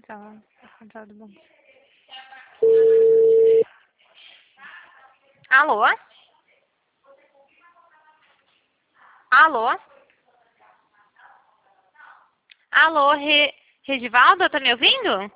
Tá, tá bom. Alô? Alô? Alô, Regivaldo, tá me ouvindo?